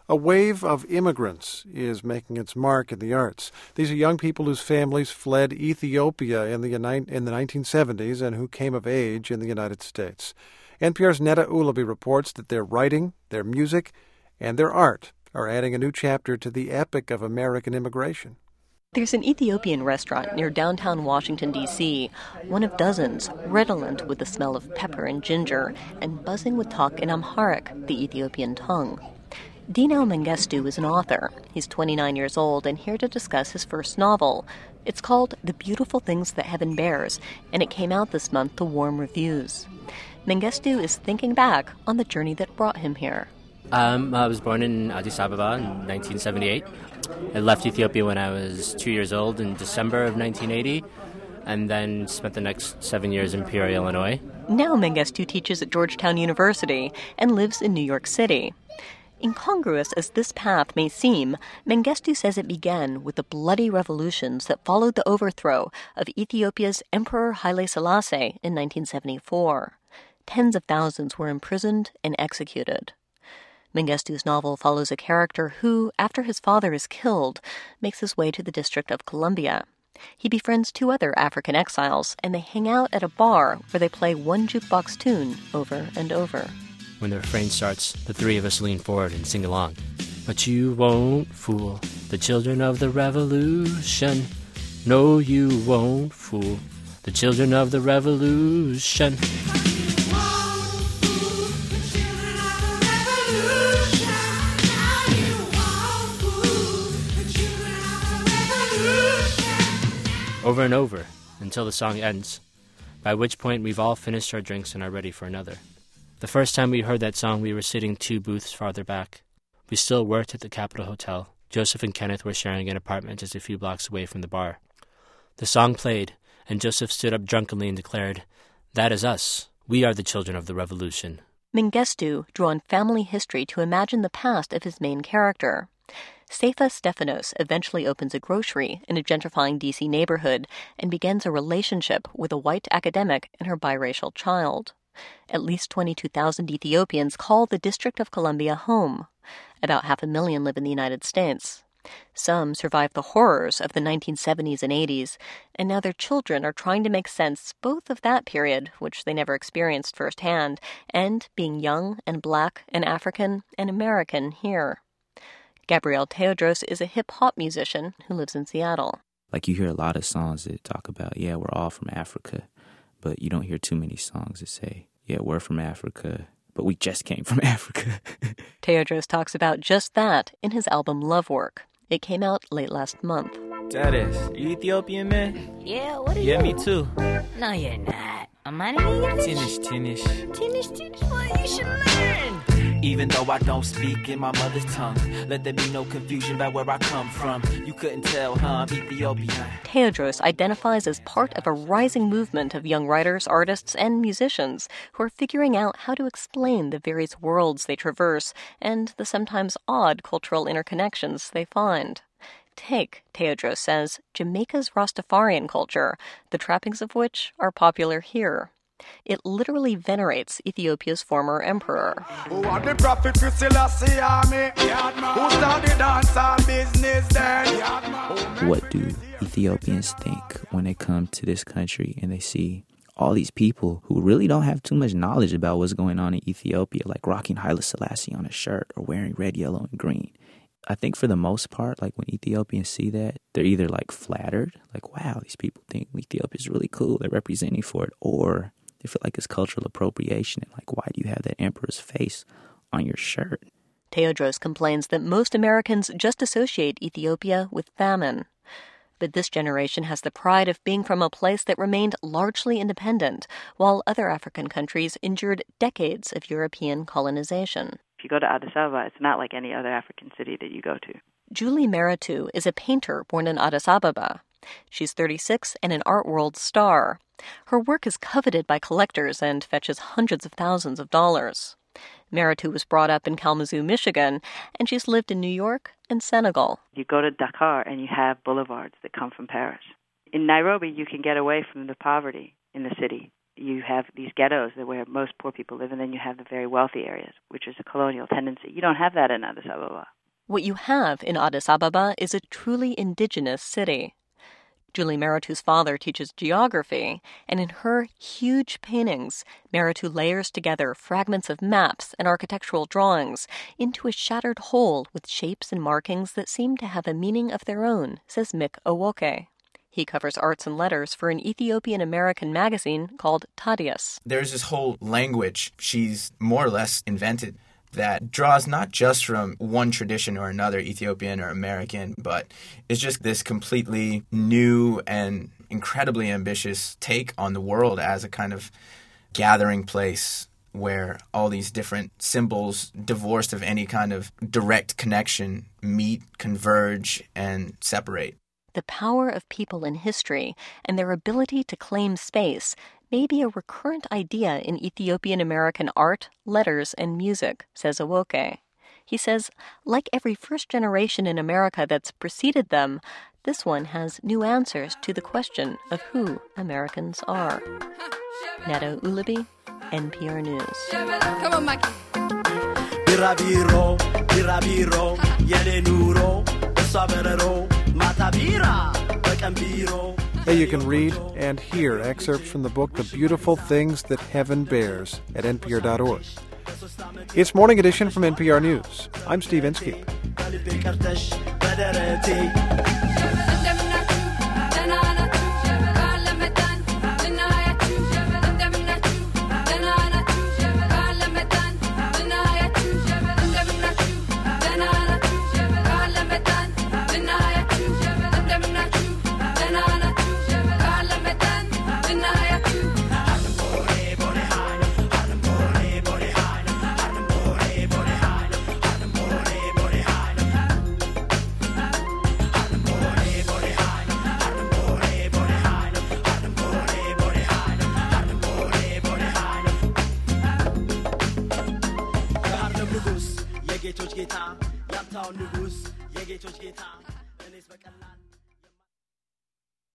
A wave of immigrants is making its mark in the arts. These are young people whose families fled Ethiopia in the 1970s and who came of age in the United States. NPR's Neda Ulaby reports that their writing, their music, and their art are adding a new chapter to the epic of American immigration. There's an Ethiopian restaurant near downtown Washington, D.C., one of dozens, redolent with the smell of pepper and ginger, and buzzing with talk in Amharic, the Ethiopian tongue. Dino Mengistu is an author. He's 29 years old and here to discuss his first novel. It's called The Beautiful Things That Heaven Bears, and it came out this month to warm reviews. Mengistu is thinking back on the journey that brought him here. I was born in Addis Ababa in 1978. I left Ethiopia when I was 2 years old in December of 1980, and then spent the next 7 years in Peoria, Illinois. Now Mengistu teaches at Georgetown University and lives in New York City. Incongruous as this path may seem, Mengistu says it began with the bloody revolutions that followed the overthrow of Ethiopia's Emperor Haile Selassie in 1974. Tens of thousands were imprisoned and executed. Mengistu's novel follows a character who, after his father is killed, makes his way to the District of Columbia. He befriends two other African exiles, and they hang out at a bar where they play one jukebox tune over and over. When the refrain starts, the three of us lean forward and sing along. But you won't fool the children of the revolution. No, you won't fool the children of the revolution. Over and over, until the song ends, by which point we've all finished our drinks and are ready for another. The first time we heard that song, we were sitting 2 booths farther back. We still worked at the Capitol Hotel. Joseph and Kenneth were sharing an apartment just a few blocks away from the bar. The song played, and Joseph stood up drunkenly and declared, "That is us. We are the children of the revolution." Mengistu drew on family history to imagine the past of his main character. Seifa Stefanos eventually opens a grocery in a gentrifying D.C. neighborhood and begins a relationship with a white academic and her biracial child. At least 22,000 Ethiopians call the District of Columbia home. About 500,000 live in the United States. Some survived the horrors of the 1970s and 80s, and now their children are trying to make sense both of that period, which they never experienced firsthand, and being young and black and African and American here. Gabriel Teodros is a hip-hop musician who lives in Seattle. Like, you hear a lot of songs that talk about, yeah, we're all from Africa, but you don't hear too many songs that say, yeah, we're from Africa, but we just came from Africa. Teodros talks about just that in his album Love Work. It came out late last month. That is, you Ethiopian, man? Yeah, what are you? Yeah, me too. No, you're not. Am I English? Tinish. Tinish, well, you should learn. Even though I don't speak in my mother's tongue, let there be no confusion about where I come from. You couldn't tell, huh? I'm Ethiopian. Teodros identifies as part of a rising movement of young writers, artists, and musicians who are figuring out how to explain the various worlds they traverse and the sometimes odd cultural interconnections they find. Take, Teodros says, Jamaica's Rastafarian culture, the trappings of which are popular here. It literally venerates Ethiopia's former emperor. Who are the prophet for Selassie army? Who started dancehall business then? What do Ethiopians think when they come to this country and they see all these people who really don't have too much knowledge about what's going on in Ethiopia, like rocking Haile Selassie on a shirt or wearing red, yellow, and green? I think for the most part, like, when Ethiopians see that, they're either like flattered, like, wow, these people think Ethiopia is really cool, they're representing for it, or they feel like it's cultural appropriation and like, why do you have that emperor's face on your shirt? Teodros complains that most Americans just associate Ethiopia with famine. But this generation has the pride of being from a place that remained largely independent, while other African countries endured decades of European colonization. If you go to Addis Ababa, it's not like any other African city that you go to. Julie Meritu is a painter born in Addis Ababa. She's 36 and an art world star. Her work is coveted by collectors and fetches hundreds of thousands of dollars. Meritu was brought up in Kalamazoo, Michigan, and she's lived in New York and Senegal. You go to Dakar and you have boulevards that come from Paris. In Nairobi, you can get away from the poverty in the city. You have these ghettos where most poor people live, and then you have the very wealthy areas, which is a colonial tendency. You don't have that in Addis Ababa. What you have in Addis Ababa is a truly indigenous city. Julie Meritu's father teaches geography, and in her huge paintings, Meritu layers together fragments of maps and architectural drawings into a shattered whole with shapes and markings that seem to have a meaning of their own, says Mick Owoke. He covers arts and letters for an Ethiopian-American magazine called Tadias. There's this whole language she's more or less invented that draws not just from one tradition or another, Ethiopian or American, but it's just this completely new and incredibly ambitious take on the world as a kind of gathering place where all these different symbols, divorced of any kind of direct connection, meet, converge, and separate. The power of people in history and their ability to claim space may be a recurrent idea in Ethiopian-American art, letters, and music, says Owoke. He says, like every first generation in America that's preceded them, this one has new answers to the question of who Americans are. Neto Ulubi, NPR News. Come on, Mikey. Birabiro, birabiro, yele nuro, saberero, matabira, bakambiro. Hey, you can read and hear excerpts from the book The Beautiful Things That Heaven Bears at npr.org. It's Morning Edition from NPR News. I'm Steve Inskeep. Geto Chgeta, Yaptown Nugus, Yegeto Chgeta.